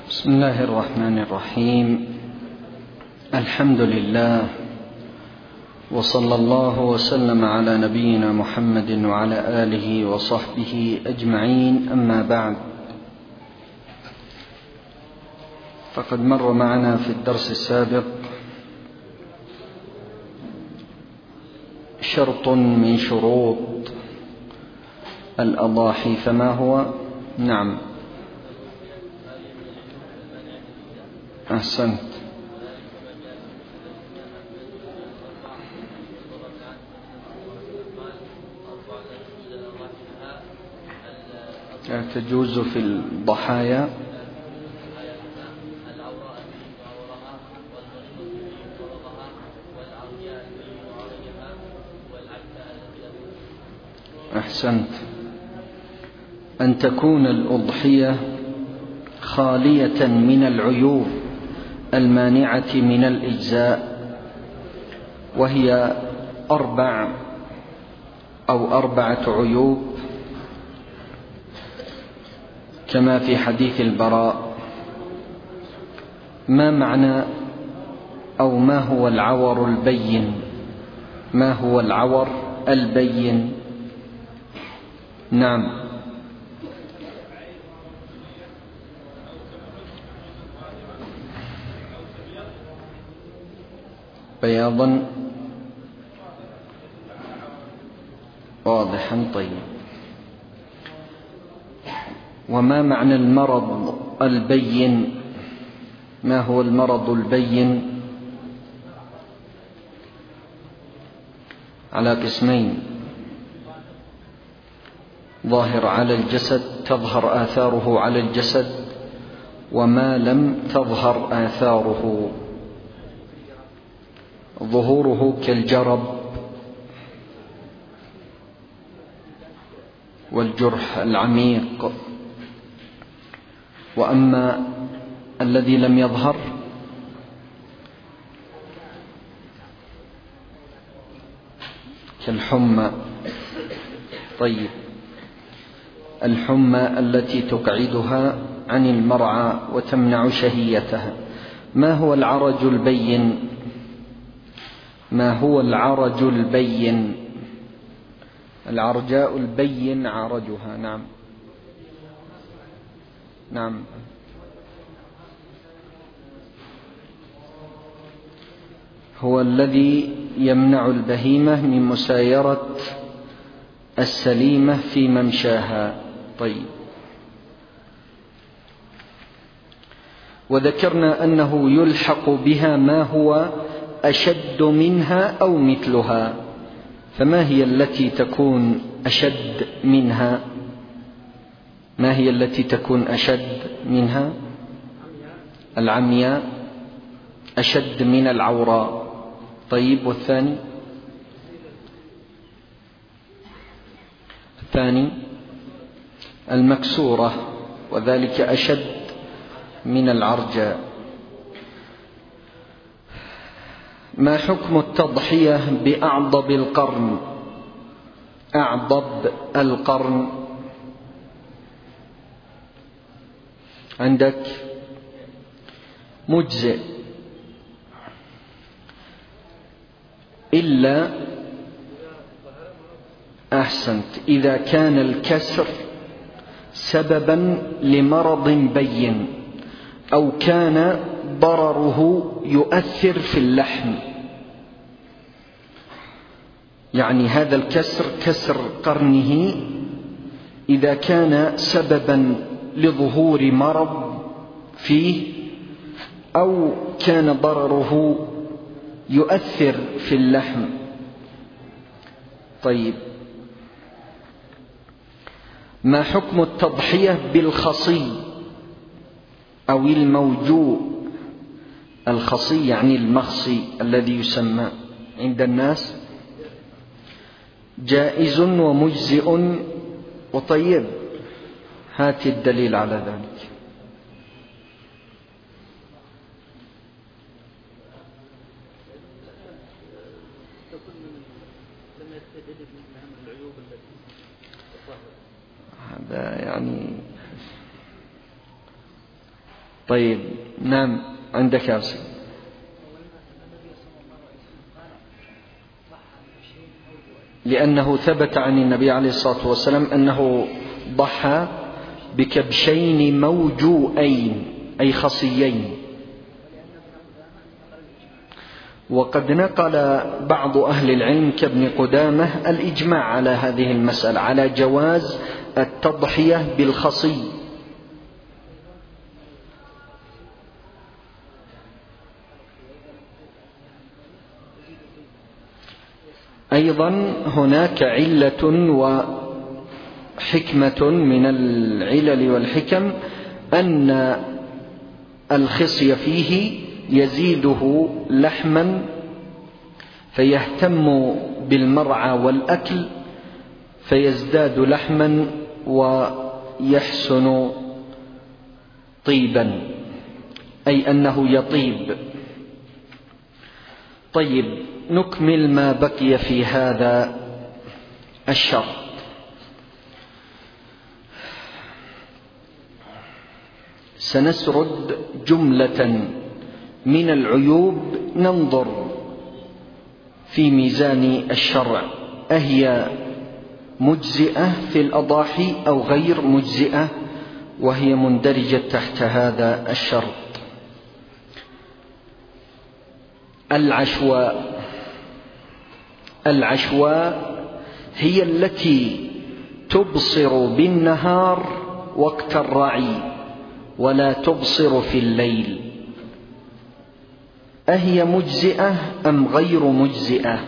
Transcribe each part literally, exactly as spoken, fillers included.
بسم الله الرحمن الرحيم. الحمد لله، وصلى الله وسلم على نبينا محمد وعلى آله وصحبه أجمعين. أما بعد، فقد مر معنا في الدرس السابق شرط من شروط الأضاحي، فما هو؟ نعم، أحسنت. تجوز في الضحايا أحسنت أن تكون الأضحية خالية من العيوب المانعة من الإجزاء، وهي أربع أو أربعة عيوب كما في حديث البراء. ما معنى أو ما هو العور البين؟ ما هو العور البين؟ نعم، بياضا واضحا. طيب، وما معنى المرض البين؟ ما هو المرض البين؟ على قسمين: ظاهر على الجسد، تظهر آثاره على الجسد، وما لم تظهر آثاره. ظهوره كالجرب والجرح العميق، وأما الذي لم يظهر كالحمى. طيب، الحمى التي تقعدها عن المرعى وتمنع شهيتها. ما هو العرج البين؟ ما هو العرج البين؟ العرجاء البين عرجها. نعم نعم هو الذي يمنع البهيمة من مسايرة السليمة في ممشاها. طيب، وذكرنا أنه يلحق بها ما هو أشد منها أو مثلها. فما هي التي تكون أشد منها؟ ما هي التي تكون أشد منها؟ العمياء أشد من العوراء. طيب، والثاني؟ الثاني المكسورة، وذلك أشد من العرجاء. ما حكم التضحية بأعضب القرن؟ أعضب القرن عندك مجزئ، إلا أحسنت إذا كان الكسر سببا لمرض بين، أو كان ضرره يؤثر في اللحم. يعني هذا الكسر، كسر قرنه، إذا كان سببا لظهور مرض فيه، أو كان ضرره يؤثر في اللحم. طيب، ما حكم التضحية بالخصي أو الموجوء؟ الخصي يعني المخصي الذي يسمى عند الناس. جائز ومجزئ وطيب. هات الدليل على ذلك. هذا يعني طيب نعم عندك يا أستاذ. لأنه ثبت عن النبي عليه الصلاة والسلام أنه ضحى بكبشين موجوئين أي خصيين. وقد نقل بعض أهل العلم كابن قدامة الإجماع على هذه المسألة، على جواز التضحية بالخصي. أيضا هناك علة وحكمة من العلل والحكم أن الخصي فيه يزيده لحما فيهتم بالمرعى والأكل فيزداد لحما ويحسن طيبا، أي أنه يطيب. طيب نكمل ما بقي في هذا الشرط. سنسرد جملة من العيوب ننظر في ميزان الشرع أهي مجزئة في الأضاحي أو غير مجزئة، وهي مندرجة تحت هذا الشرط. العشواء. العشواء هي التي تبصر بالنهار وقت الرعي ولا تبصر في الليل. أهي مجزئة أم غير مجزئة؟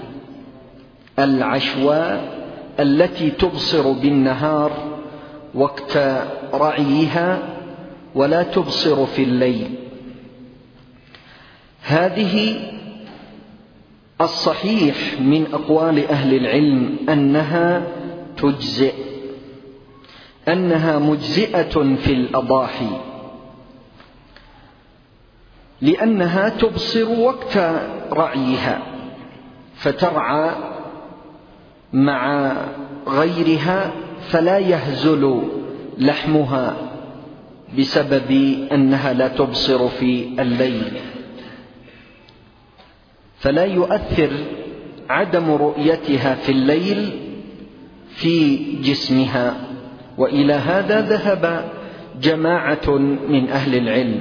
العشواء التي تبصر بالنهار وقت رعيها ولا تبصر في الليل، هذه الصحيح من أقوال أهل العلم أنها تجزئ، أنها مجزئة في الأضاحي، لأنها تبصر وقت رعيها فترعى مع غيرها فلا يهزل لحمها بسبب أنها لا تبصر في الليل، فلا يؤثر عدم رؤيتها في الليل في جسمها. وإلى هذا ذهب جماعة من أهل العلم.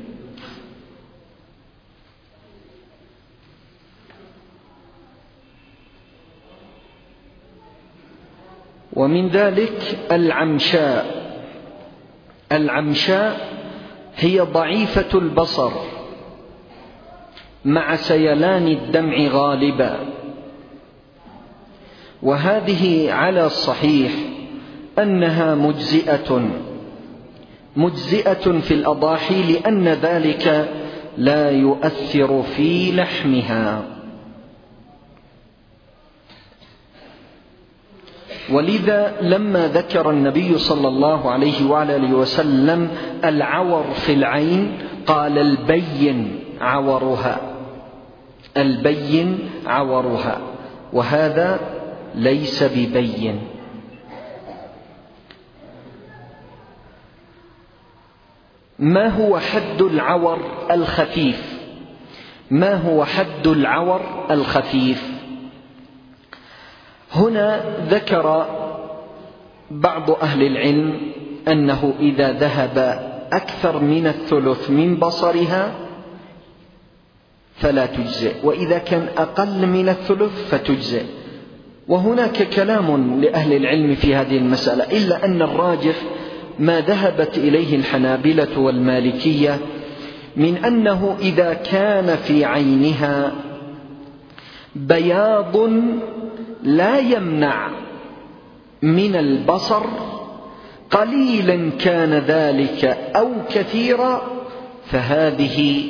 ومن ذلك العمشاء. العمشاء هي ضعيفة البصر مع سيلان الدمع غالبا، وهذه على الصحيح أنها مجزئة مجزئة في الأضاحي، لأن ذلك لا يؤثر في لحمها. ولذا لما ذكر النبي صلى الله عليه وعلى آله وسلم العور في العين قال البين عورها، البين عورها، وهذا ليس ببين. ما هو حد العور الخفيف؟ ما هو حد العور الخفيف؟ هنا ذكر بعض أهل العلم أنه إذا ذهب أكثر من الثلث من بصرها فلا تجزئ، وإذا كان أقل من الثلث فتجزئ. وهناك كلام لأهل العلم في هذه المسألة، إلا أن الراجح ما ذهبت إليه الحنابلة والمالكية من أنه إذا كان في عينها بياض لا يمنع من البصر قليلا كان ذلك أو كثيرا، فهذه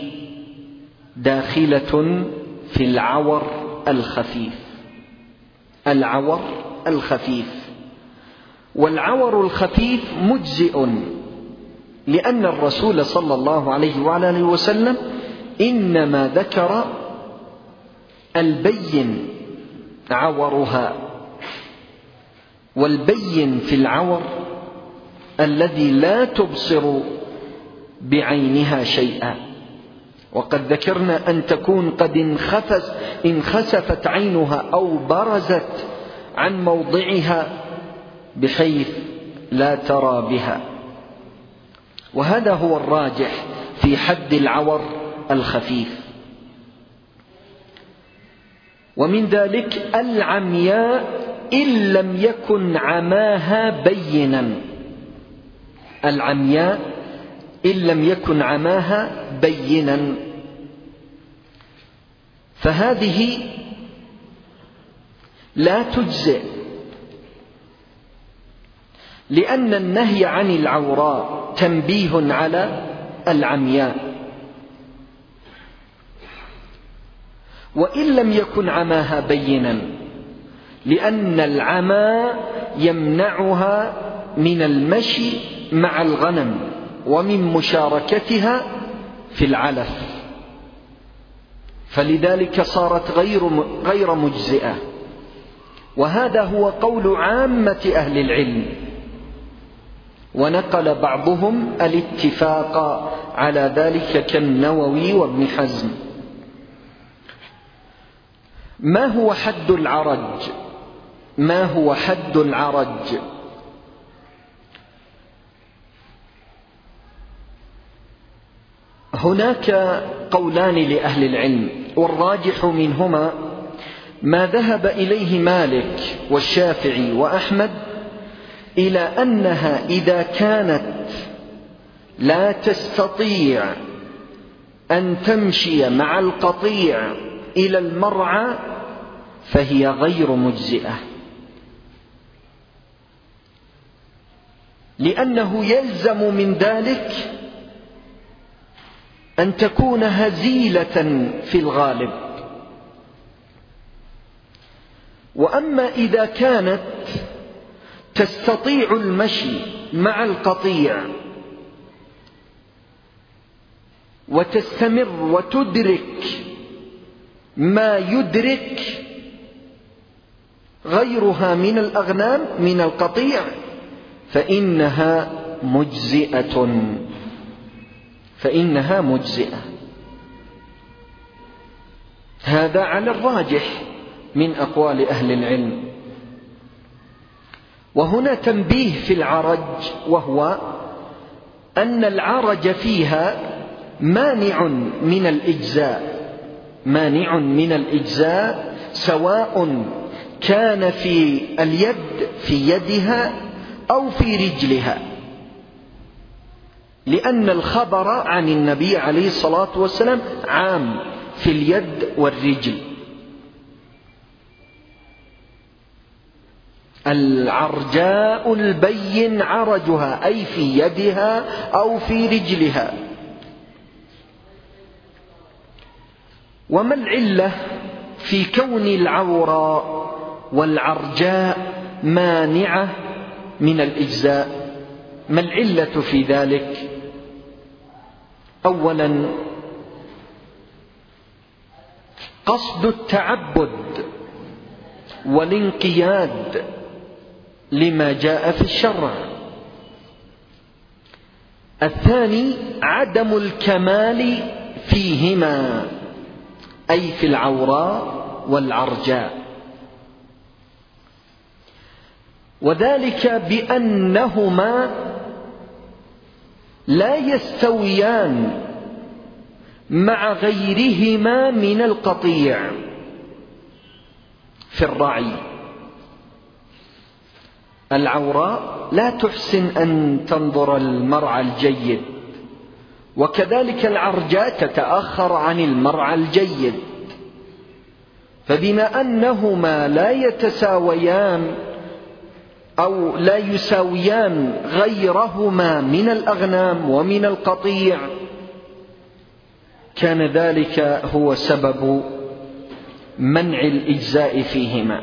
داخلة في العور الخفيف. العور الخفيف. والعور الخفيف مجزئ، لأن الرسول صلى الله عليه وعلى آله وسلم إنما ذكر البين عورها، والبين في العور الذي لا تبصر بعينها شيئا. وقد ذكرنا أن تكون قد انخفس انخسفت عينها أو برزت عن موضعها بحيث لا ترى بها، وهذا هو الراجح في حد العور الخفيف. ومن ذلك العمياء إن لم يكن عماها بينا، العمياء إن لم يكن عماها بينا، فهذه لا تجزئ، لأن النهي عن العوراء تنبيه على العمياء. وإن لم يكن عماها بينا، لأن العمى يمنعها من المشي مع الغنم ومن مشاركتها في العلف، فلذلك صارت غير غير مجزئة. وهذا هو قول عامة أهل العلم، ونقل بعضهم الاتفاق على ذلك كالنووي وابن حزم. ما هو حد العرج؟ ما هو حد العرج؟ هناك قولان لأهل العلم، والراجح منهما ما ذهب إليه مالك والشافعي وأحمد، إلى أنها إذا كانت لا تستطيع أن تمشي مع القطيع إلى المرعى فهي غير مجزئة، لأنه يلزم من ذلك أن تكون هزيلة في الغالب. وأما إذا كانت تستطيع المشي مع القطيع وتستمر وتدرك ما يدرك غيرها من الأغنام من القطيع فإنها مجزئة فإنها مجزئة هذا على الراجح من أقوال أهل العلم. وهنا تنبيه في العرج، وهو أن العرج فيها مانع من الإجزاء مانع من الإجزاء سواء كان في اليد في يدها أو في رجلها، لأن الخبر عن النبي عليه الصلاة والسلام عام في اليد والرجل. العرجاء البين عرجها أي في يدها أو في رجلها. وما العلة في كون العوراء والعرجاء مانعة من الإجزاء؟ ما العلة في ذلك؟ أولا قصد التعبد والانقياد لما جاء في الشرع. الثاني عدم الكمال فيهما أي في العوراء والعرجاء، وذلك بأنهما لا يستويان مع غيرهما من القطيع في الرعي. العوراء لا تحسن أن تنظر المرعى الجيد، وكذلك العرجاء تتأخر عن المرعى الجيد، فبما أنهما لا يتساويان أو لا يساويان غيرهما من الأغنام ومن القطيع كان ذلك هو سبب منع الإجزاء فيهما.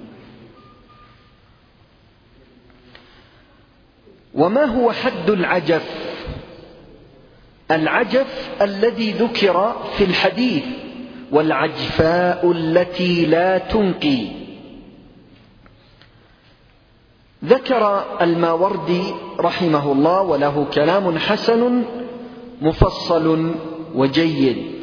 وما هو حد العجف؟ العجف الذي ذكر في الحديث والعجفاء التي لا تنقي. ذكر الماوردي رحمه الله وله كلام حسن مفصل وجيد،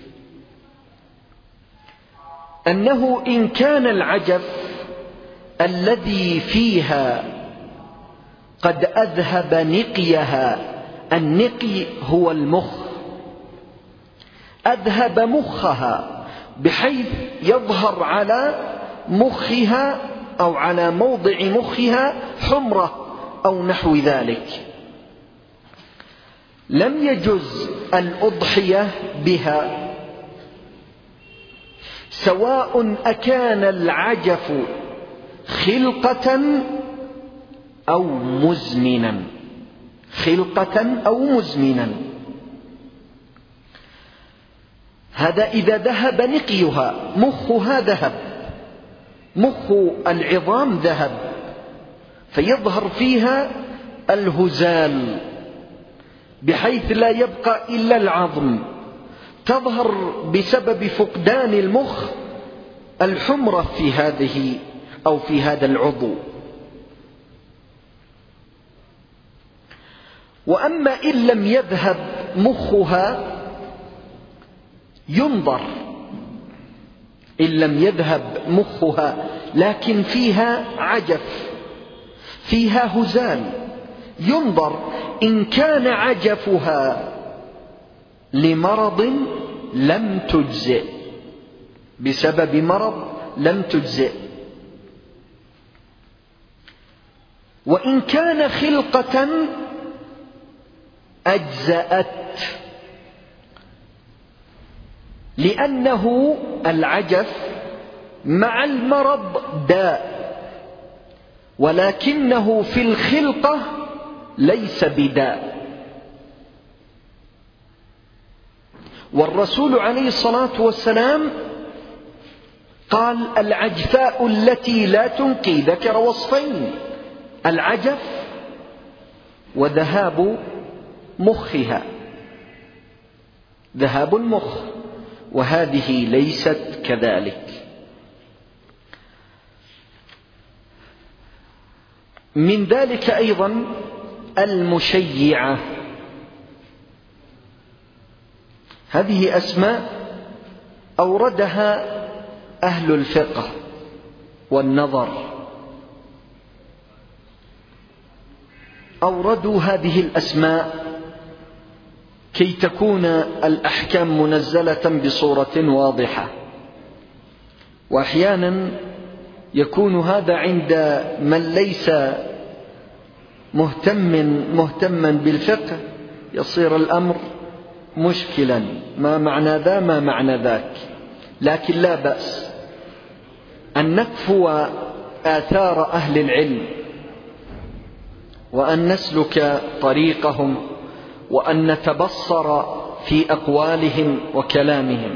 أنه إن كان العجف الذي فيها قد أذهب نقيها، النقي هو المخ، أذهب مخها بحيث يظهر على مخها أو على موضع مخها حمرة أو نحو ذلك، لم يجز الأضحية بها، سواء أكان العجف خلقة أو مزمنا، خلقة أو مزمنا. هذا إذا ذهب نقيها، مخها ذهب، مخ العظام ذهب، فيظهر فيها الهزال بحيث لا يبقى إلا العظم، تظهر بسبب فقدان المخ الحمرة في هذه أو في هذا العضو. وأما إن لم يذهب مخها ينظر، إن لم يذهب مخها لكن فيها عجف، فيها هزال، ينظر إن كان عجفها لمرض لم تجزئ، بسبب مرض لم تجزئ، وإن كان خلقة أجزأت، لأنه العجف مع المرض داء، ولكنه في الخلقة ليس بداء. والرسول عليه الصلاة والسلام قال: العجفاء التي لا تنقي، ذكر وصفين: العجف وذهاب مخها، ذهاب المخ، وهذه ليست كذلك. من ذلك أيضا المشيعة، هذه أسماء أوردها أهل الفقه والنظر، أوردوا هذه الأسماء كي تكون الأحكام منزلة بصورة واضحة. وأحيانا يكون هذا عند من ليس مهتم مهتما بالفقه، يصير الأمر مشكلا، ما معنى ذا ما معنى ذاك. لكن لا بأس أن نكفو آثار أهل العلم، وأن نسلك طريقهم، وأن نتبصر في أقوالهم وكلامهم.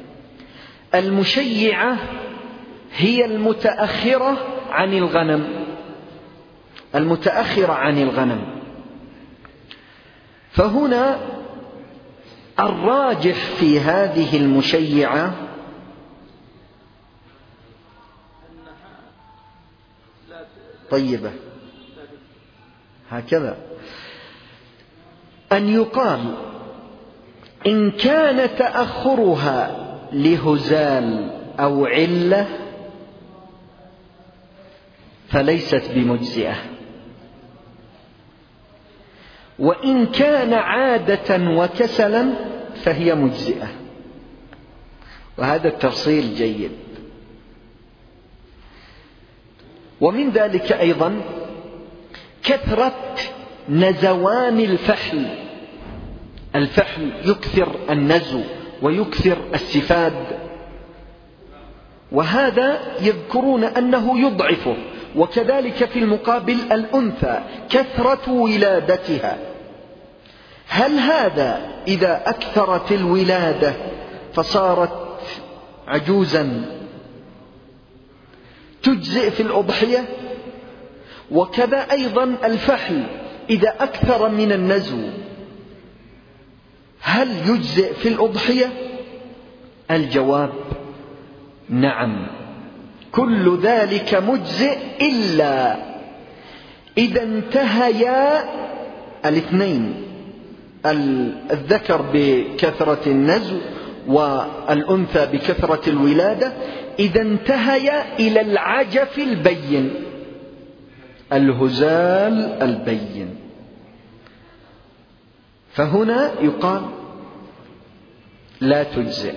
المشيعة هي المتأخرة عن الغنم، المتأخرة عن الغنم. فهنا الراجح في هذه المشيعة طيبة هكذا، أن يقال إن كان تأخرها لهزال أو علة فليست بمجزئة، وإن كان عادة وكسلا فهي مجزئة. وهذا التفصيل جيد. ومن ذلك أيضا كثرة نزوان الفحل، الفحل يكثر النزو ويكثر السفاد، وهذا يذكرون أنه يضعفه. وكذلك في المقابل الأنثى كثرة ولادتها، هل هذا إذا أكثرت الولادة فصارت عجوزا تجزئ في الأضحية؟ وكذا أيضا الفحل إذا أكثر من النزو هل يجزئ في الأضحية؟ الجواب نعم، كل ذلك مجزئ إلا إذا انتهيا الاثنين، الذكر بكثرة النزو والأنثى بكثرة الولادة إذا انتهي إلى العجف البين، الهزال البين، فهنا يقال لا تجزئ.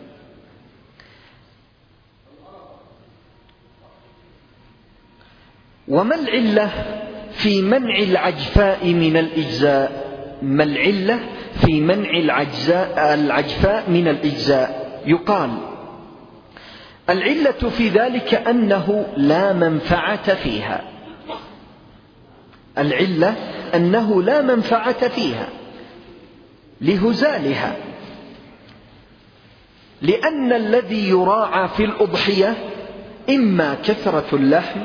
وما العلة في منع العجفاء من الإجزاء؟ ما العلة في منع العجزاء العجفاء من الإجزاء؟ يقال العلة في ذلك أنه لا منفعة فيها، العلة أنه لا منفعة فيها لهزالها، لأن الذي يراعى في الأضحية إما كثرة اللحم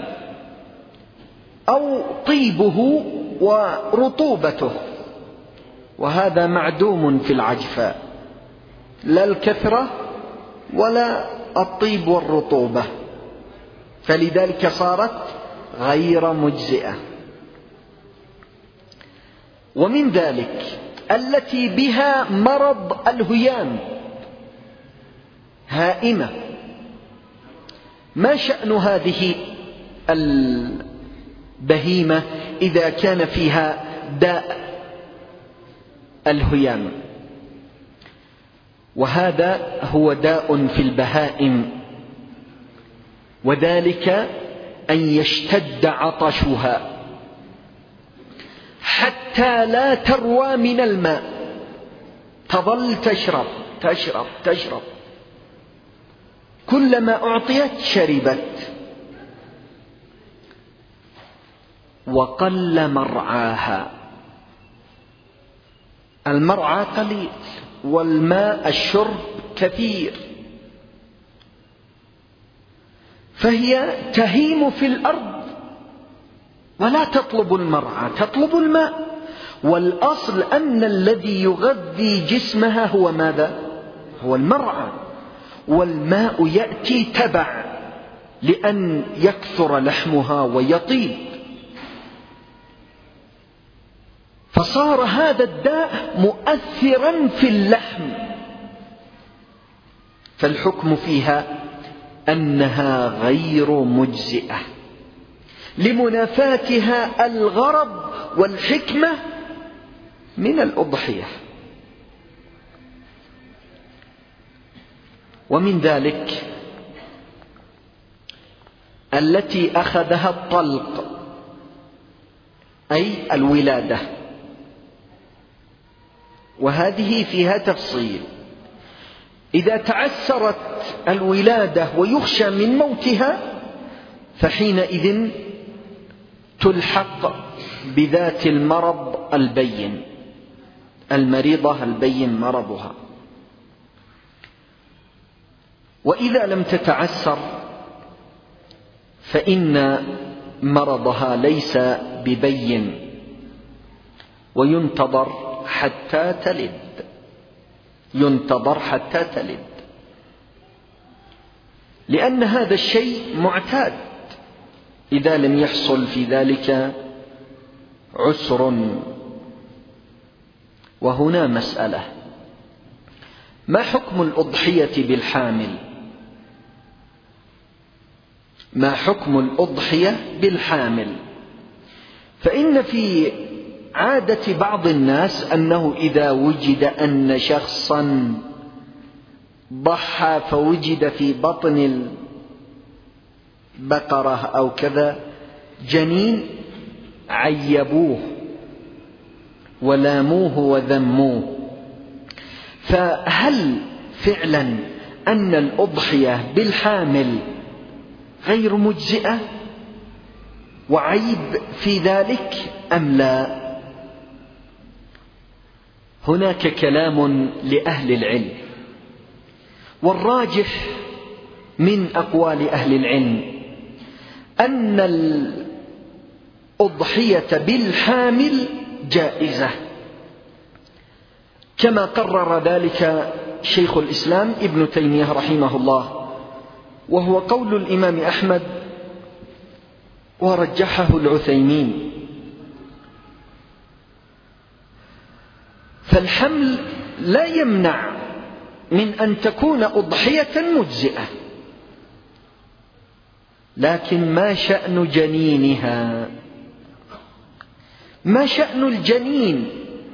أو طيبه ورطوبته، وهذا معدوم في العجفاء، لا الكثرة ولا الطيب والرطوبة، فلذلك صارت غير مجزئة. ومن ذلك التي بها مرض الهيام، هائمة، ما شأن هذه البهيمة إذا كان فيها داء الهيام؟ وهذا هو داء في البهائم، وذلك أن يشتد عطشها حتى لا تروى من الماء، تظل تشرب تشرب تشرب، كلما أعطيت شربت. وقل مرعاها، المرعى قليل والماء الشرب كثير، فهي تهيم في الأرض ولا تطلب المرعى، تطلب الماء. والأصل أن الذي يغذي جسمها هو ماذا؟ هو المرعى، والماء يأتي تبع لأن يكثر لحمها ويطيب، فصار هذا الداء مؤثرا في اللحم، فالحكم فيها أنها غير مجزئة لمنافاتها الغرض والحكمة من الأضحية. ومن ذلك التي أخذها الطلق أي الولادة، وهذه فيها تفصيل. إذا تعسرت الولادة ويخشى من موتها فحينئذ تلحق بذات المرض البين، المريضة البين مرضها. وإذا لم تتعسر فإن مرضها ليس ببين، وينتظر حتى تلد، ينتظر حتى تلد، لأن هذا الشيء معتاد إذا لم يحصل في ذلك عسر. وهنا مسألة: ما حكم الأضحية بالحامل؟ ما حكم الأضحية بالحامل؟ فإن في عادة بعض الناس أنه إذا وجد أن شخصا ضحى فوجد في بطن البقرة أو كذا جنين عيبوه ولاموه وذموه، فهل فعلا أن الأضحية بالحامل غير مجزئة وعيب في ذلك أم لا؟ هناك كلام لأهل العلم، والراجح من أقوال أهل العلم أن الأضحية بالحامل جائزة، كما قرر ذلك شيخ الإسلام ابن تيمية رحمه الله، وهو قول الإمام أحمد ورجحه العثيمين. فالحمل لا يمنع من أن تكون أضحية مجزئة، لكن ما شأن جنينها؟ ما شأن الجنين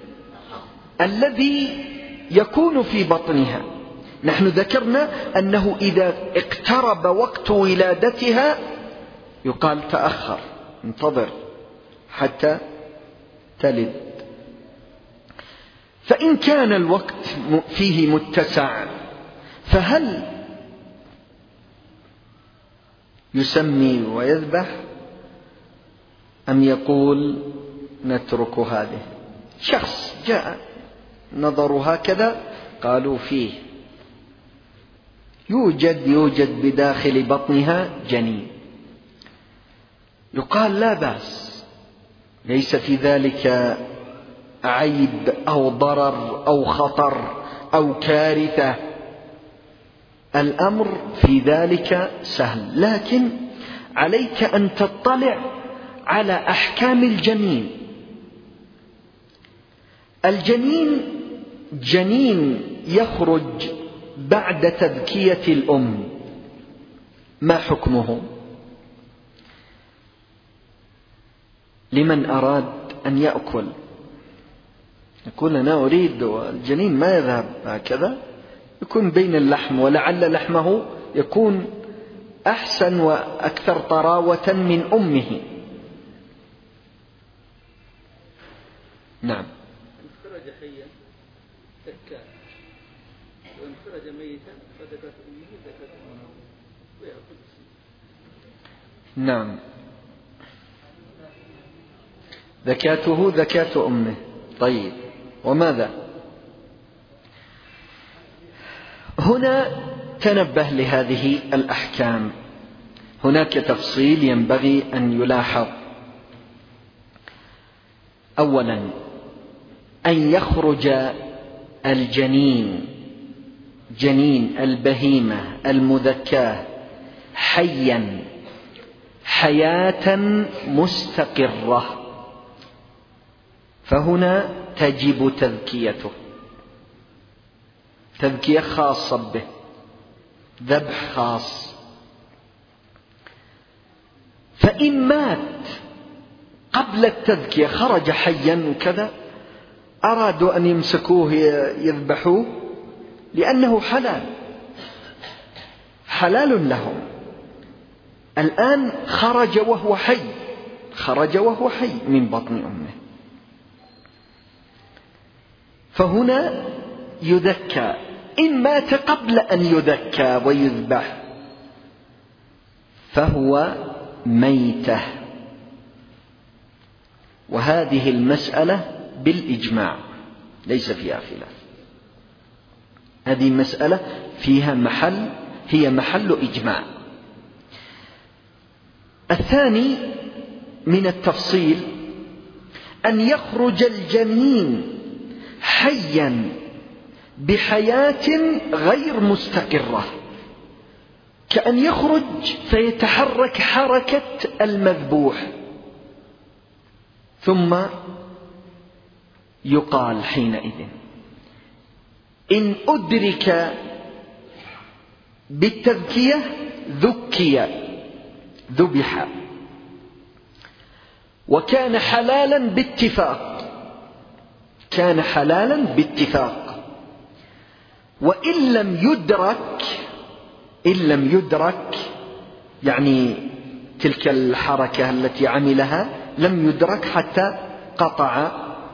الذي يكون في بطنها؟ نحن ذكرنا أنه إذا اقترب وقت ولادتها يقال تأخر، انتظر حتى تلد. فإن كان الوقت فيه متسع فهل يسمي ويذبح أم يقول نترك هذه؟ شخص جاء نظر هكذا قالوا فيه يوجد يوجد بداخل بطنها جنين، يقال لا بأس، ليس في ذلك عيب أو ضرر أو خطر أو كارثة، الأمر في ذلك سهل، لكن عليك أن تطلع على أحكام الجنين. الجنين جنين يخرج بعد تذكية الأم، ما حكمه؟ لمن أراد أن يأكل يقول أنا أريد، والجنين ما يذهب هكذا، يكون بين اللحم، ولعل لحمه يكون أحسن وأكثر طراوة من أمه. نعم. إن خرج حيا زكاه، وإن خرج ميتا فزكاة أمه زكاة أمه ويأكل. نعم، زكاته زكاة أمه. طيب، وماذا؟ هنا تنبه لهذه الأحكام، هناك تفصيل ينبغي أن يلاحظ. أولا، أن يخرج الجنين جنين البهيمة المذكاة حيا حياة مستقرة، فهنا تجب تذكيته، تذكية خاصة به، ذبح خاص. فإن مات قبل التذكية خرج حيا وكذا، أرادوا أن يمسكوه يذبحوه لأنه حلال حلال لهم. الآن خرج وهو حي، خرج وهو حي من بطن أمه، فهنا يذكى. إن مات قبل أن يذكى ويذبح فهو ميتة، وهذه المسألة بالإجماع ليس فيها خلاف، هذه مسألة فيها محل، هي محل إجماع. الثاني من التفصيل أن يخرج الجنين حيا بحياة غير مستقرة، كأن يخرج فيتحرك حركة المذبوح، ثم يقال حينئذ إن أدرك بالتذكية ذكي ذبح، وكان حلالا باتفاق، كان حلالا باتفاق. وإن لم يدرك إن لم يدرك يعني تلك الحركة التي عملها لم يدرك حتى قطع،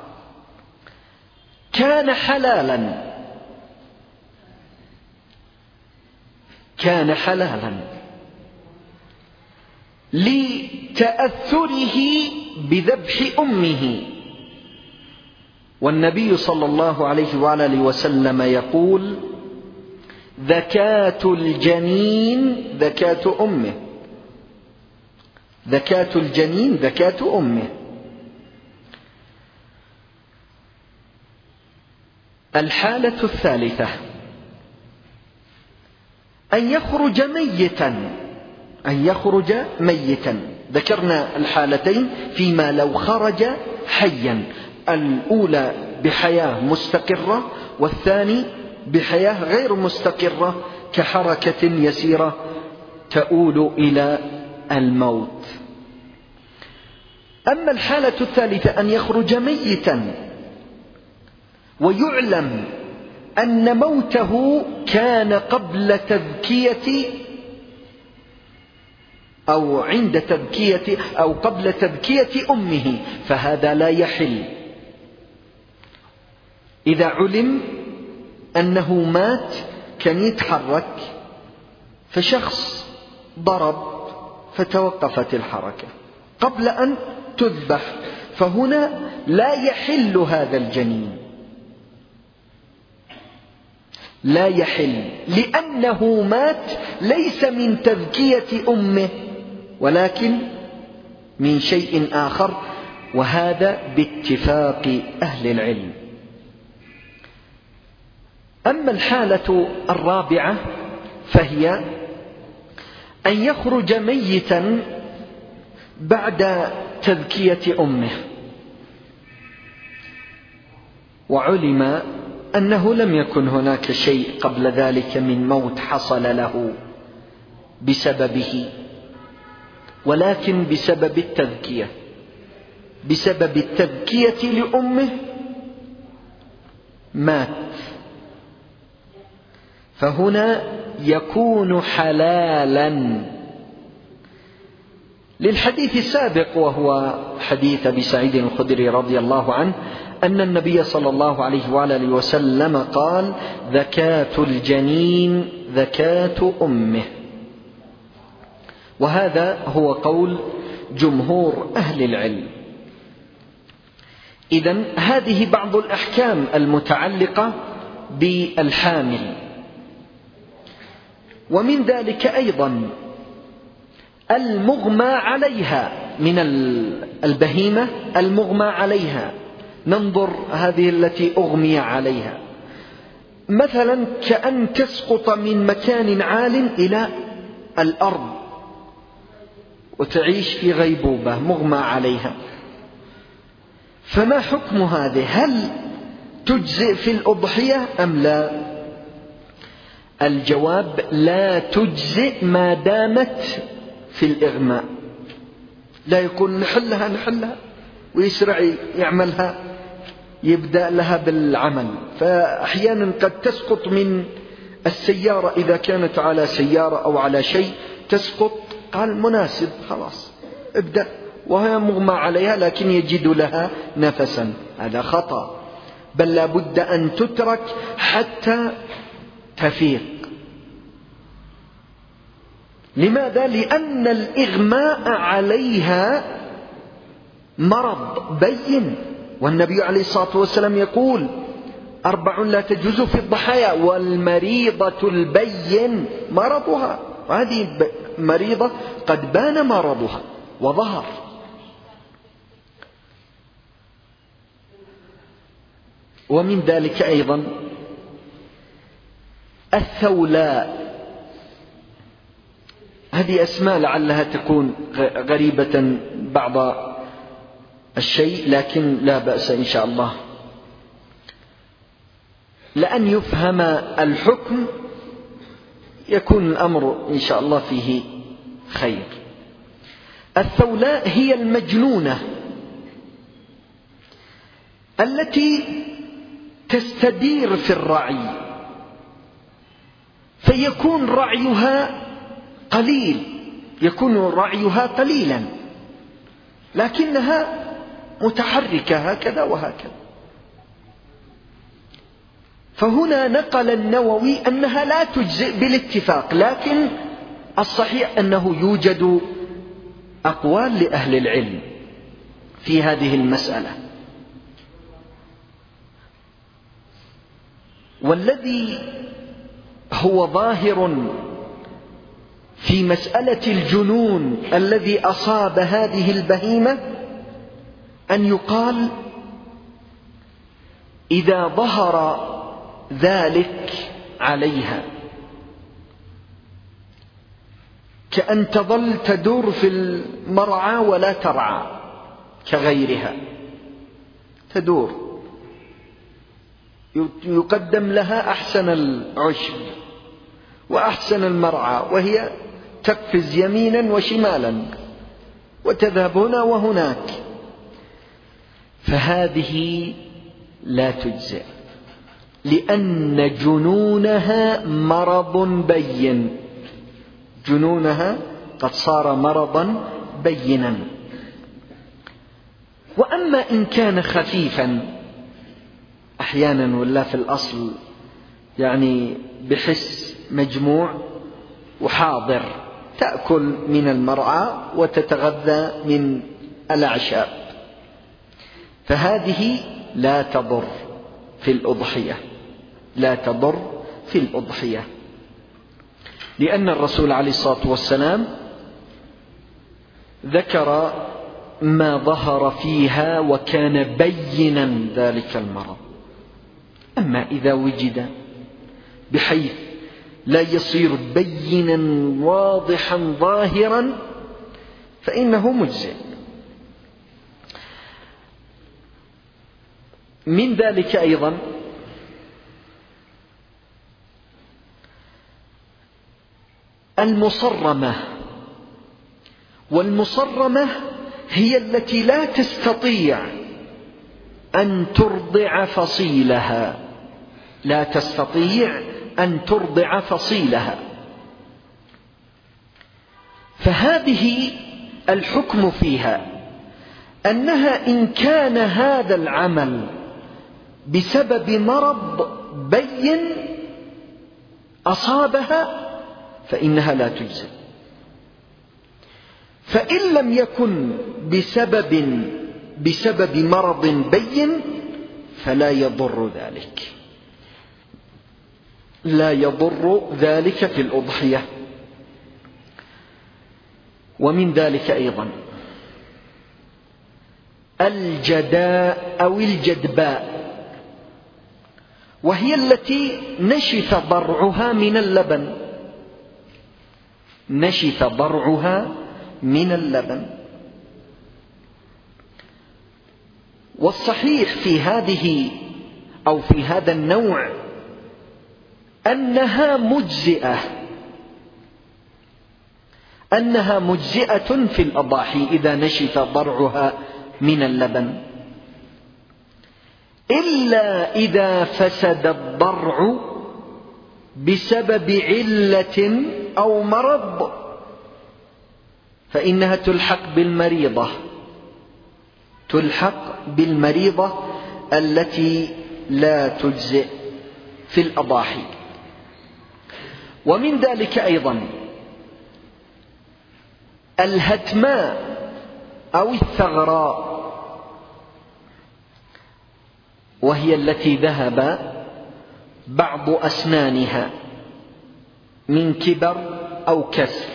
كان حلالا كان حلالا لتأثره بذبح أمه. والنبي صلى الله عليه وآله وسلم يقول زكاة الجنين زكاة أمه، زكاة الجنين زكاة أمه. الحالة الثالثة أن يخرج ميتا، أن يخرج ميتا. ذكرنا الحالتين فيما لو خرج حيا، الأولى بحياة مستقرة، والثاني بحياة غير مستقرة كحركة يسيرة تؤول إلى الموت. أما الحالة الثالثة أن يخرج ميتا ويعلم أن موته كان قبل تذكية أو عند تذكية أو قبل تذكية أمه، فهذا لا يحل. إذا علم أنه مات كان يتحرك فشخص ضرب فتوقفت الحركة قبل أن تذبح، فهنا لا يحل هذا الجنين، لا يحل، لأنه مات ليس من تذكية أمه ولكن من شيء آخر، وهذا باتفاق أهل العلم. أما الحالة الرابعة فهي أن يخرج ميتا بعد تذكية أمه، وعلم أنه لم يكن هناك شيء قبل ذلك من موت حصل له بسببه، ولكن بسبب التذكية بسبب التذكية لأمه مات، فهنا يكون حلالا للحديث السابق، وهو حديث أبي سعيد الخدري رضي الله عنه أن النبي صلى الله عليه وآله وسلم قال: زكاة الجنين زكاة أمه. وهذا هو قول جمهور أهل العلم. إذن هذه بعض الأحكام المتعلقة بالحامل. ومن ذلك أيضا المغمى عليها من البهيمة، المغمى عليها، ننظر هذه التي أغمي عليها، مثلا كأن تسقط من مكان عال إلى الأرض وتعيش في غيبوبة مغمى عليها، فما حكم هذه؟ هل تجزئ في الأضحية أم لا؟ الجواب: لا تجزئ ما دامت في الإغماء، لا يكون نحلها نحلها ويسرع يعملها يبدأ لها بالعمل، فأحيانا قد تسقط من السيارة إذا كانت على سيارة أو على شيء تسقط، قال مناسب خلاص ابدأ، وهي مغمى عليها لكن يجد لها نفسا، هذا خطأ، بل لا بد أن تترك حتى تفيق. لماذا؟ لأن الإغماء عليها مرض بين، والنبي عليه الصلاة والسلام يقول: أربع لا تجوز في الضحايا، والمريضة البين مرضها، وهذه مريضة قد بان مرضها وظهر. ومن ذلك أيضا الثولاء، هذه أسماء لعلها تكون غريبة بعض الشيء، لكن لا بأس إن شاء الله لأن يفهم الحكم يكون الأمر إن شاء الله فيه خير. الثولاء هي المجنونة التي تستدير في الرعي، فيكون رعيها قليل، يكون رعيها قليلا، لكنها متحركة هكذا وهكذا. فهنا نقل النووي أنها لا تجزئ بالاتفاق، لكن الصحيح أنه يوجد أقوال لأهل العلم في هذه المسألة. والذي هو ظاهر في مسألة الجنون الذي أصاب هذه البهيمة أن يقال: إذا ظهر ذلك عليها كأن تظل تدور في المرعى ولا ترعى كغيرها، تدور يقدم لها أحسن العشب وأحسن المرعى، وهي تقفز يمينا وشمالا وتذهب هنا وهناك، فهذه لا تجزئ، لأن جنونها مرض بين، جنونها قد صار مرضا بينا. وأما إن كان خفيفا أحيانا ولا في الأصل يعني بحس مجموع وحاضر، تأكل من المرعى وتتغذى من الأعشاب، فهذه لا تضر في الأضحية، لا تضر في الأضحية، لأن الرسول عليه الصلاة والسلام ذكر ما ظهر فيها وكان بينا ذلك المرض. أما إذا وجد بحيث لا يصير بينا واضحا ظاهرا فإنه مجزئ. من ذلك أيضا المصرمة، والمصرمة هي التي لا تستطيع أن ترضع فصيلها، لا تستطيع أن ترضع فصيلها، فهذه الحكم فيها أنها إن كان هذا العمل بسبب مرض بين أصابها فإنها لا تجزئ، فإن لم يكن بسبب بسبب مرض بين فلا يضر ذلك، لا يضر ذلك في الأضحية. ومن ذلك أيضا الجداء أو الجدباء، وهي التي نشف ضرعها من اللبن، نشف ضرعها من اللبن. والصحيح في هذه أو في هذا النوع أنها مجزئة، أنها مجزئة في الأضاحي إذا نشف ضرعها من اللبن، إلا إذا فسد الضرع بسبب علة أو مرض فإنها تلحق بالمريضة، تلحق بالمريضة التي لا تجزئ في الأضاحي. ومن ذلك أيضا الهتماء أو الثغراء، وهي التي ذهب بعض أسنانها من كبر أو كسر،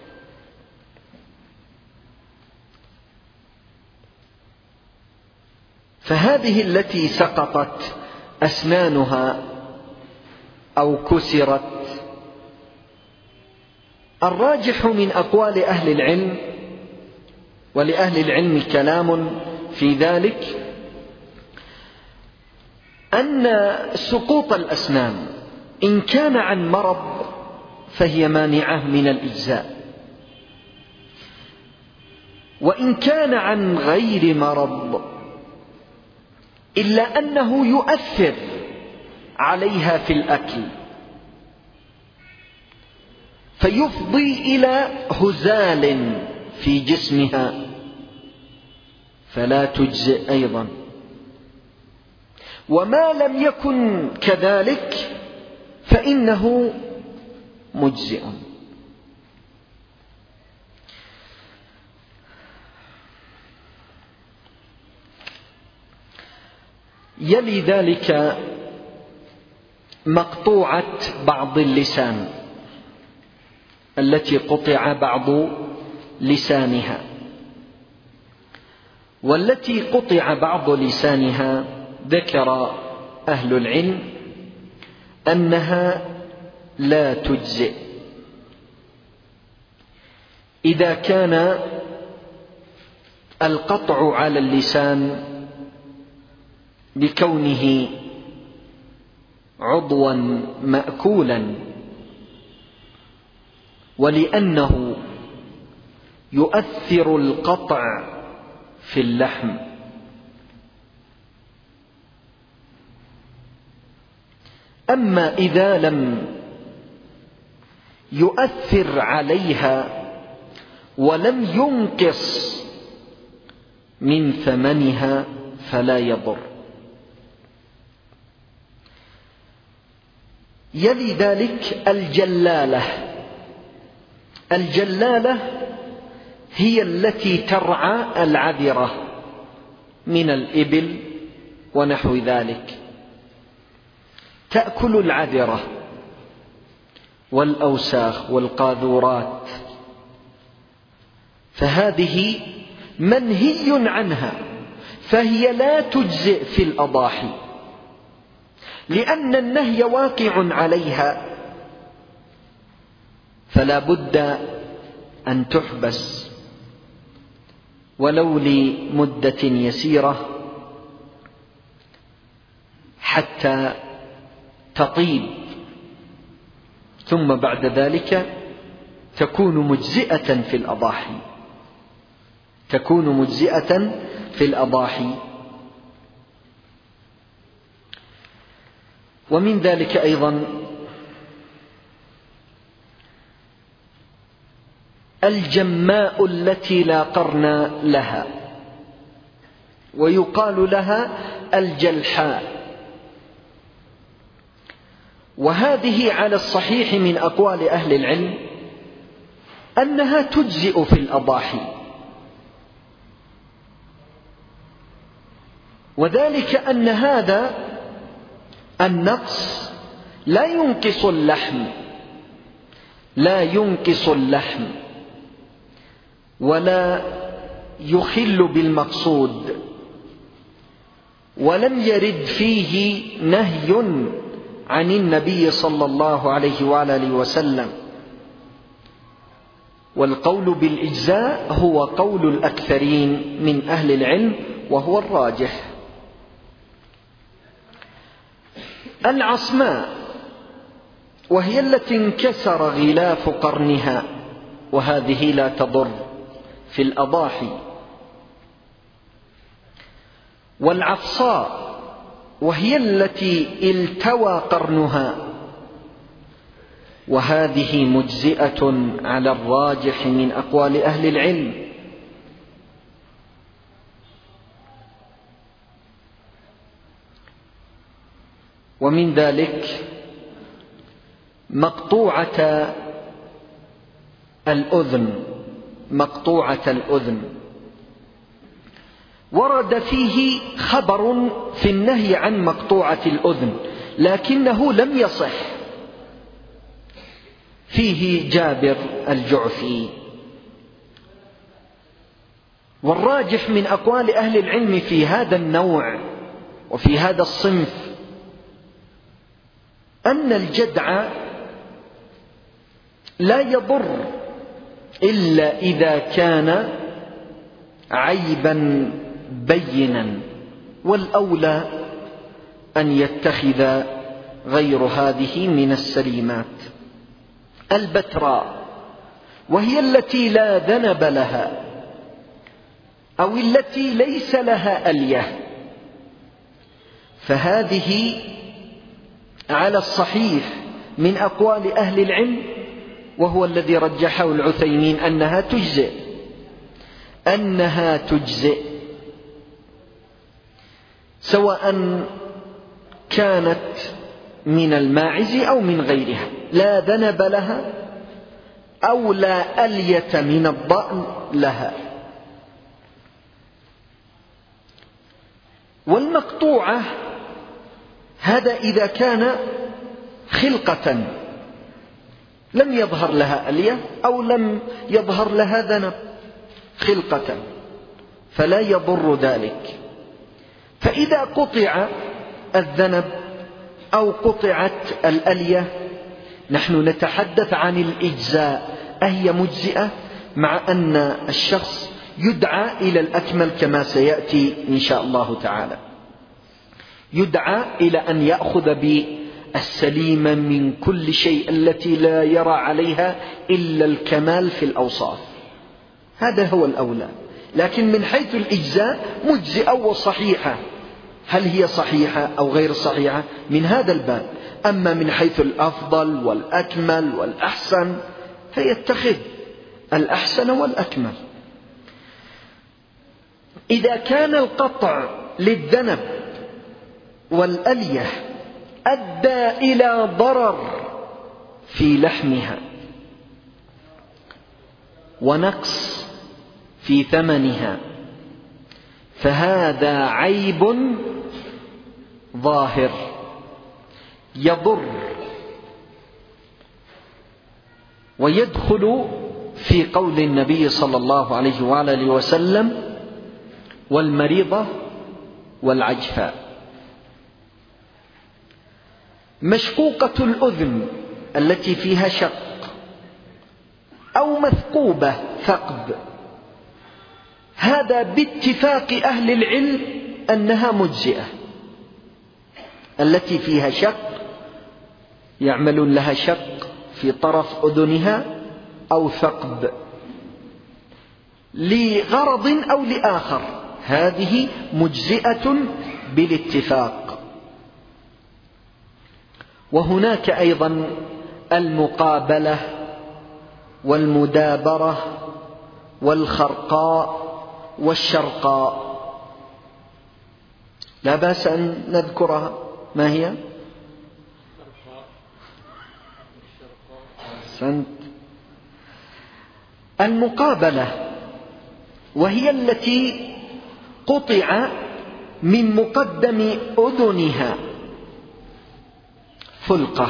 فهذه التي سقطت أسنانها أو كسرت، الراجح من أقوال أهل العلم، ولأهل العلم كلام في ذلك، أن سقوط الأسنان إن كان عن مرض فهي مانعة من الإجزاء، وإن كان عن غير مرض إلا أنه يؤثر عليها في الأكل فيفضي إلى هزال في جسمها فلا تجزئ أيضا. وما لم يكن كذلك فإنه مجزئ. يلي ذلك مقطوعة بعض اللسان، التي قطع بعض لسانها، والتي قطع بعض لسانها ذكر أهل العلم أنها لا تجزئ إذا كان القطع على اللسان بكونه عضوا مأكولا، ولأنه يؤثر القطع في اللحم. أما إذا لم يؤثر عليها ولم ينقص من ثمنها فلا يضر. يلي ذلك الجلالة. الجلالة هي التي ترعى العذرة من الإبل ونحو ذلك، تأكل العذرة والأوساخ والقاذورات، فهذه منهي عنها، فهي لا تجزئ في الأضاحي، لأن النهي واقع عليها، فلا بد أن تحبس ولو لمدة يسيرة حتى تطيب، ثم بعد ذلك تكون مجزئة في الأضاحي تكون مجزئة في الأضاحي. ومن ذلك أيضا الجماء التي لا قرن لها، ويقال لها الجلحاء، وهذه على الصحيح من أقوال أهل العلم أنها تجزئ في الأضاحي، وذلك أن هذا النقص لا ينقص اللحم لا ينقص اللحم ولا يخل بالمقصود، ولم يرد فيه نهي عن النبي صلى الله عليه وآله وسلم. والقول بالإجزاء هو قول الأكثرين من أهل العلم وهو الراجح. العصماء وهي التي انكسر غلاف قرنها، وهذه لا تضر في الأضاحي. والعفصاء وهي التي التوى قرنها، وهذه مجزئة على الراجح من أقوال أهل العلم. ومن ذلك مقطوعة الأذن مقطوعة الأذن ورد فيه خبر في النهي عن مقطوعة الأذن، لكنه لم يصح. فيه جابر الجعفي. والراجح من أقوال أهل العلم في هذا النوع وفي هذا الصنف أن الجدع لا يضر إلا إذا كان عيبا بينا، والأولى أن يتخذ غير هذه من السليمات. البتراء وهي التي لا ذنب لها أو التي ليس لها ألية، فهذه على الصحيح من أقوال أهل العلم، وهو الذي رجحه العثيمين أنها تجزئ أنها تجزئ سواء كانت من الماعز أو من غيرها، لا ذنب لها أو لا ألية من الضأن لها. والمقطوعة هذا إذا كان خلقة لم يظهر لها ألية أو لم يظهر لها ذنب، خلقة فلا يضر ذلك. فإذا قطع الذنب أو قطعت الألية نحن نتحدث عن الإجزاء، أهي مجزئة، مع أن الشخص يدعى إلى الأكمل كما سيأتي إن شاء الله تعالى، يدعى إلى أن يأخذ السليمة من كل شيء، التي لا يرى عليها إلا الكمال في الأوصاف، هذا هو الأولى. لكن من حيث الإجزاء مجزئة وصحيحة، هل هي صحيحة أو غير صحيحة من هذا الباب. أما من حيث الأفضل والأكمل والأحسن فيتخذ الأحسن والأكمل. إذا كان القطع للذنب والألية أدى إلى ضرر في لحمها ونقص في ثمنها، فهذا عيب ظاهر يضر، ويدخل في قول النبي صلى الله عليه وآله وسلم: والمريضة والعجفاء. مشقوقة الأذن التي فيها شق، أو مثقوبة ثقب، هذا باتفاق أهل العلم أنها مجزئة. التي فيها شق يعمل لها شق في طرف أذنها أو ثقب لغرض أو لآخر، هذه مجزئة بالاتفاق. وهناك أيضا المقابلة والمدابرة والخرقاء والشرقاء، لا بأس أن نذكرها. ما هي؟ أحسنت. المقابلة وهي التي قطع من مقدم أذنها فلقة،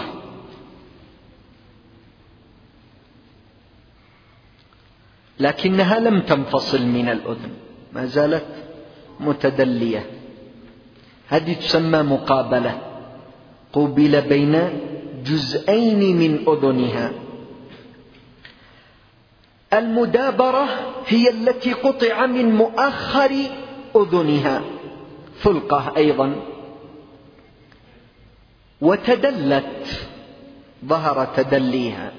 لكنها لم تنفصل من الأذن، ما زالت متدلية، هذه تسمى مقابلة، قوبل بين جزئين من أذنها. المدابرة هي التي قطع من مؤخر أذنها فلقة أيضا وتدلت، ظهر تدليها.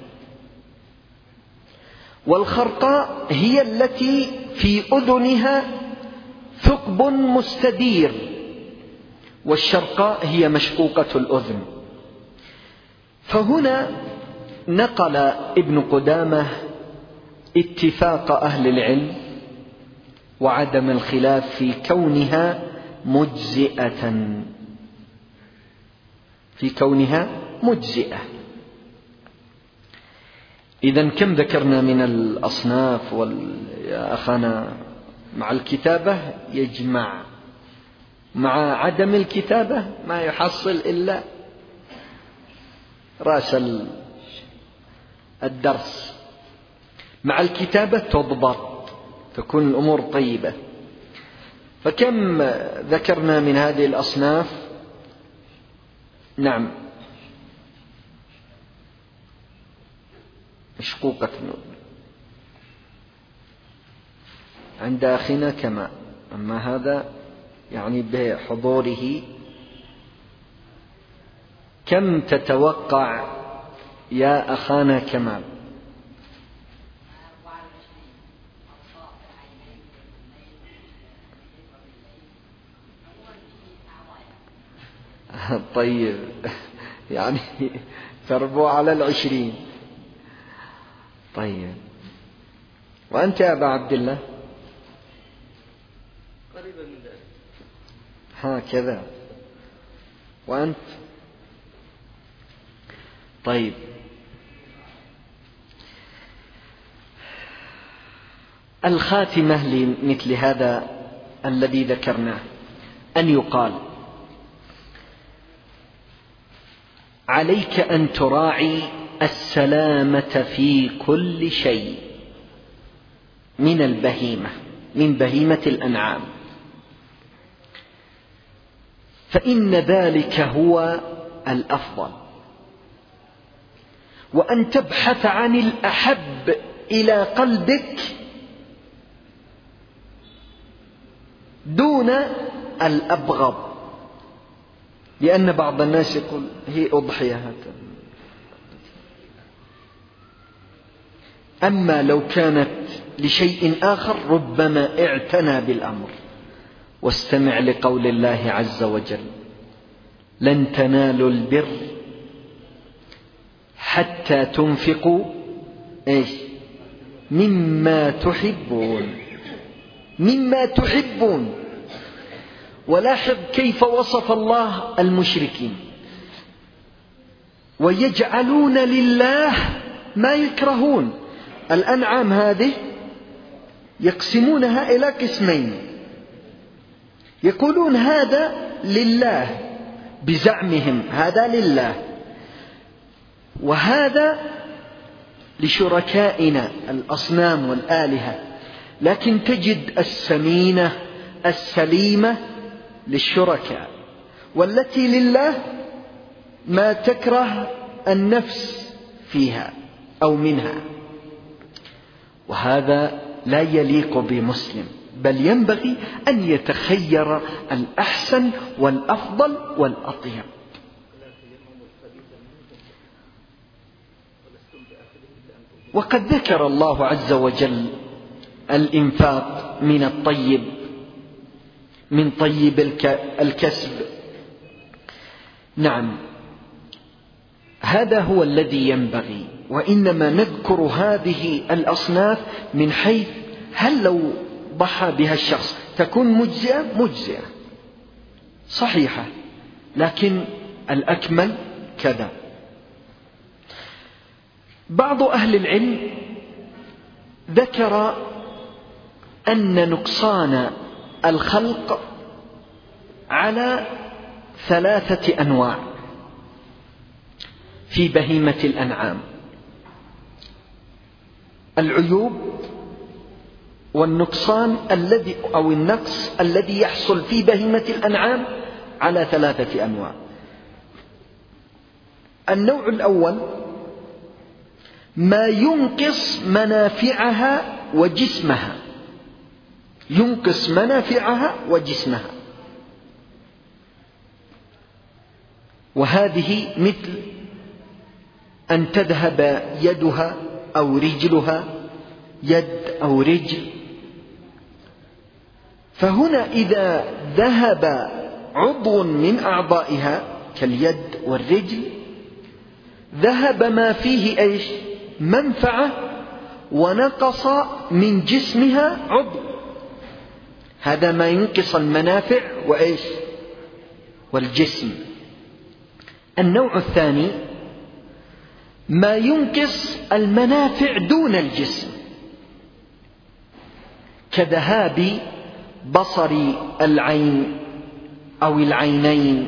والخرقاء هي التي في أذنها ثقب مستدير، والشرقاء هي مشقوقة الأذن. فهنا نقل ابن قدامة اتفاق أهل العلم وعدم الخلاف في كونها مجزئة، في كونها مجزئة. إذن كم ذكرنا من الأصناف؟ يا أخانا مع الكتابة يجمع، مع عدم الكتابة ما يحصل إلا رأس الدرس. مع الكتابة تضبط، تكون الأمور طيبة. فكم ذكرنا من هذه الأصناف؟ نعم، مشقوقة الأذن عند أخينا كما، أما هذا يعني بحضوره. كم تتوقع يا أخانا كمال؟ طيب يعني تربو على العشرين. طيب، وأنت يا أبا عبد الله؟ قريبا من ذلك. هكذا. وأنت؟ طيب، الخاتمة لمثل هذا الذي ذكرناه أن يقال: عليك أن تراعي السلامة في كل شيء من البهيمة، من بهيمة الأنعام، فإن ذلك هو الأفضل. وأن تبحث عن الأحب إلى قلبك دون الأبغض، لأن بعض الناس يقول هي أضحية هذا. أما لو كانت لشيء آخر ربما اعتنى بالأمر. واستمع لقول الله عز وجل: لن تنالوا البر حتى تنفقوا إيش؟ مما تحبون. مما تحبون. ولاحظ كيف وصف الله المشركين: ويجعلون لله ما يكرهون. الأنعام هذه يقسمونها إلى قسمين، يقولون هذا لله بزعمهم، هذا لله، وهذا لشركائنا الأصنام والآلهة. لكن تجد السمينة السليمة للشركاء، والتي لله ما تكره النفس فيها أو منها. وهذا لا يليق بمسلم، بل ينبغي أن يتخير الأحسن والأفضل والأطيب. وقد ذكر الله عز وجل الإنفاق من الطيب، من طيب الكسب. نعم، هذا هو الذي ينبغي. وإنما نذكر هذه الأصناف من حيث هل لو ضحى بها الشخص تكون مجزئة؟ مجزئة صحيحة، لكن الأكمل كذا. بعض أهل العلم ذكر أن نقصان الخلق على ثلاثة أنواع في بهيمة الأنعام: العيوب والنقصان الذي أو النقص الذي يحصل في بهيمة الأنعام على ثلاثة أنواع. النوع الأول ما ينقص منافعها وجسمها، ينقص منافعها وجسمها، وهذه مثل أن تذهب يدها أو رجلها، يد أو رجل. فهنا إذا ذهب عضو من أعضائها كاليد والرجل ذهب ما فيه إيش؟ منفعة، ونقص من جسمها عضو. هذا ما ينقص المنافع وإيش؟ والجسم. النوع الثاني ما ينقص المنافع دون الجسم، كذهاب بصر العين أو العينين.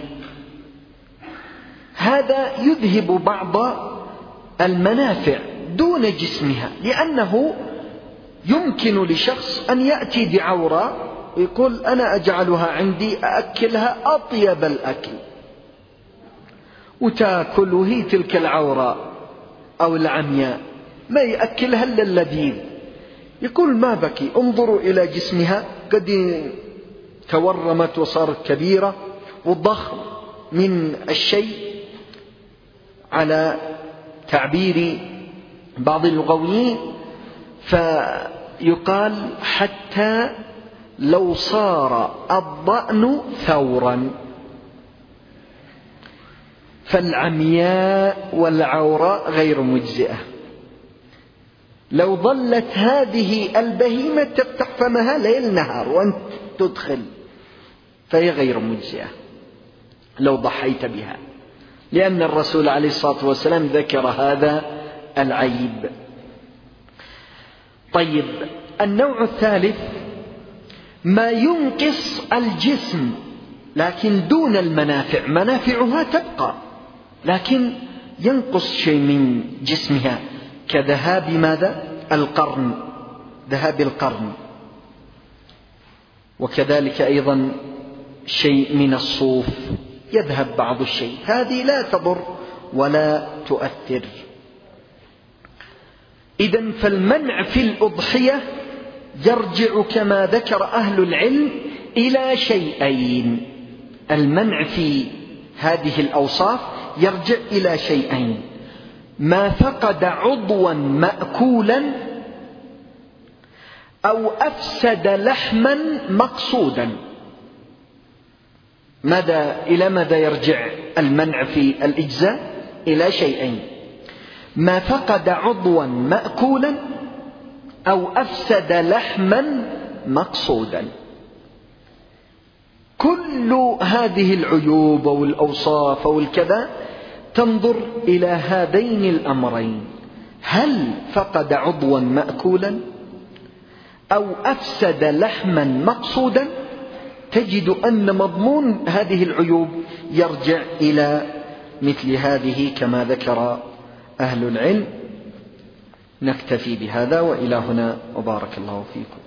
هذا يذهب بعض المنافع دون جسمها، لأنه يمكن لشخص أن يأتي بعورة ويقول أنا أجعلها عندي أأكلها أطيب الأكل، وتأكل وهي تلك العورة أو العمياء ما يأكلها إلا اللذيذ. يقول ما بكي، انظروا إلى جسمها قد تورمت وصارت كبيرة وضخم من الشيء، على تعبير بعض اللغويين، فيقال حتى لو صار الضأن ثورا. فالعمياء والعوراء غير مجزئة. لو ظلت هذه البهيمة تفتح فمها ليل نهار وأنت تدخل، فهي غير مجزئة لو ضحيت بها، لأن الرسول عليه الصلاة والسلام ذكر هذا العيب. طيب، النوع الثالث ما ينقص الجسم لكن دون المنافع، منافعها تبقى لكن ينقص شيء من جسمها، كذهاب ماذا؟ القرن، ذهاب القرن، وكذلك أيضا شيء من الصوف يذهب بعض الشيء. هذه لا تضر ولا تؤثر. إذن فالمنع في الأضحية يرجع كما ذكر أهل العلم إلى شيئين: المنع في هذه الأوصاف يرجع إلى شيئين: ما فقد عضوا مأكولا أو أفسد لحما مقصودا. ماذا إلى ماذا يرجع المنع في الإجزاء؟ إلى شيئين: ما فقد عضوا مأكولا أو أفسد لحما مقصودا. كل هذه العيوب والأوصاف والكذا تنظر إلى هذين الأمرين: هل فقد عضوا مأكولا أو أفسد لحما مقصودا؟ تجد أن مضمون هذه العيوب يرجع إلى مثل هذه كما ذكر أهل العلم. نكتفي بهذا وإلى هنا، وبارك الله فيكم.